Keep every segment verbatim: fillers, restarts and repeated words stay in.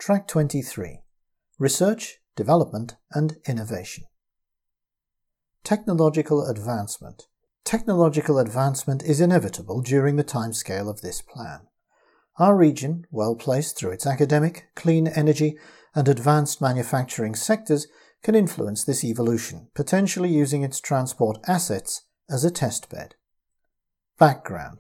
Track twenty-three. Research, Development and Innovation. Technological advancement. Technological advancement is inevitable during the timescale of this plan. Our region, well placed through its academic, clean energy and advanced manufacturing sectors, can influence this evolution, potentially using its transport assets as a testbed. Background.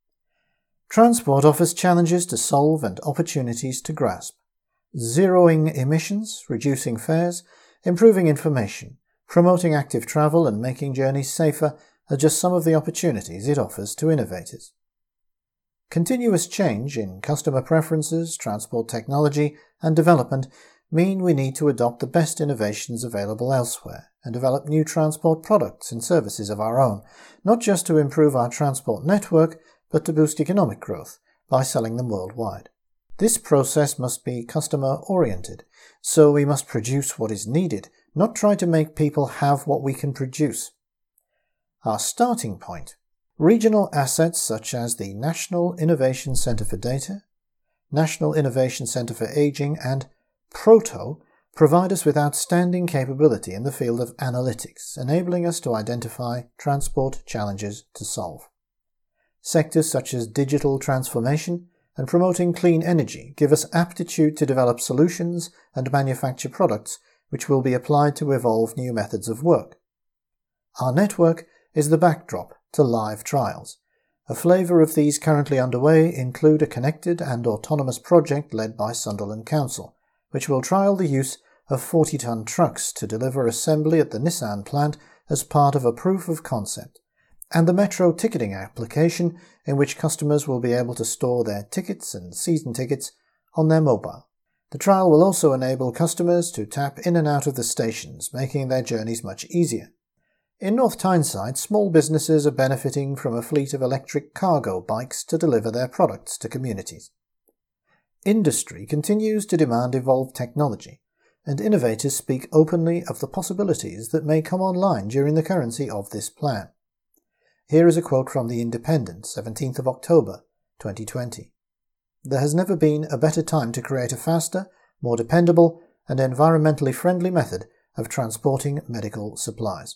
Transport offers challenges to solve and opportunities to grasp. Zeroing emissions, reducing fares, improving information, promoting active travel and making journeys safer are just some of the opportunities it offers to innovators. Continuous change in customer preferences, transport technology and development mean we need to adopt the best innovations available elsewhere and develop new transport products and services of our own, not just to improve our transport network, but to boost economic growth by selling them worldwide. This process must be customer-oriented, so we must produce what is needed, not try to make people have what we can produce. Our starting point. Regional assets such as the National Innovation Centre for Data, National Innovation Centre for Aging and Proto provide us with outstanding capability in the field of analytics, enabling us to identify transport challenges to solve. Sectors such as digital transformation and promoting clean energy give us aptitude to develop solutions and manufacture products which will be applied to evolve new methods of work. Our network is the backdrop to live trials. A flavour of these currently underway include a connected and autonomous project led by Sunderland Council, which will trial the use of forty-ton trucks to deliver assembly at the Nissan plant as part of a proof of concept, and the Metro ticketing application in which customers will be able to store their tickets and season tickets on their mobile. The trial will also enable customers to tap in and out of the stations, making their journeys much easier. In North Tyneside, small businesses are benefiting from a fleet of electric cargo bikes to deliver their products to communities. Industry continues to demand evolved technology, and innovators speak openly of the possibilities that may come online during the currency of this plan. Here is a quote from The Independent, seventeenth of October, twenty twenty. There has never been a better time to create a faster, more dependable, and environmentally friendly method of transporting medical supplies.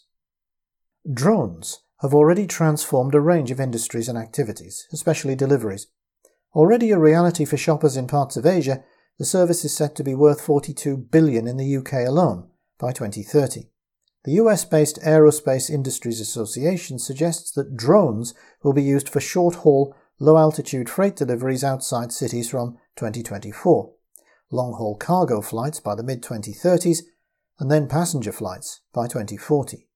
Drones have already transformed a range of industries and activities, especially deliveries. Already a reality for shoppers in parts of Asia, the service is set to be worth forty-two billion dollars in the U K alone by twenty thirty. The U S-based Aerospace Industries Association suggests that drones will be used for short-haul, low-altitude freight deliveries outside cities from twenty twenty-four, long-haul cargo flights by the mid twenty thirties, and then passenger flights by twenty forty.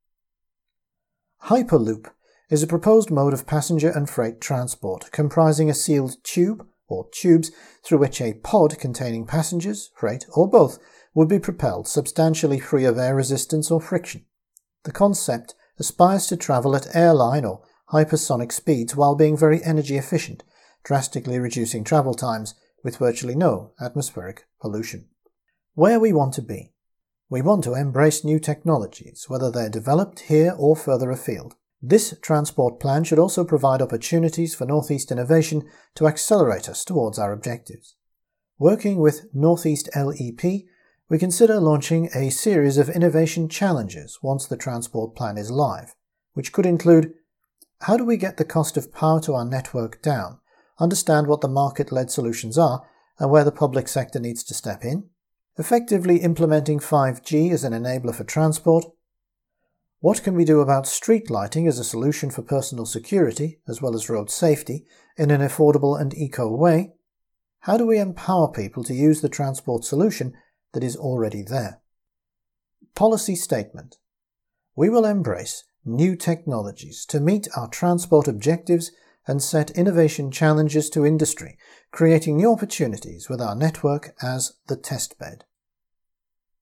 Hyperloop is a proposed mode of passenger and freight transport comprising a sealed tube or tubes through which a pod containing passengers, freight, or both would be propelled substantially free of air resistance or friction. The concept aspires to travel at airline or hypersonic speeds while being very energy efficient, drastically reducing travel times with virtually no atmospheric pollution. Where we want to be. We want to embrace new technologies, whether they're developed here or further afield. This transport plan should also provide opportunities for Northeast innovation to accelerate us towards our objectives. Working with Northeast L E P, we consider launching a series of innovation challenges once the transport plan is live, which could include: how do we get the cost of power to our network down, understand what the market-led solutions are and where the public sector needs to step in, effectively implementing five G as an enabler for transport. What can we do about street lighting as a solution for personal security, as well as road safety, in an affordable and eco way? How do we empower people to use the transport solution that is already there? Policy statement. We will embrace new technologies to meet our transport objectives and set innovation challenges to industry, creating new opportunities with our network as the testbed.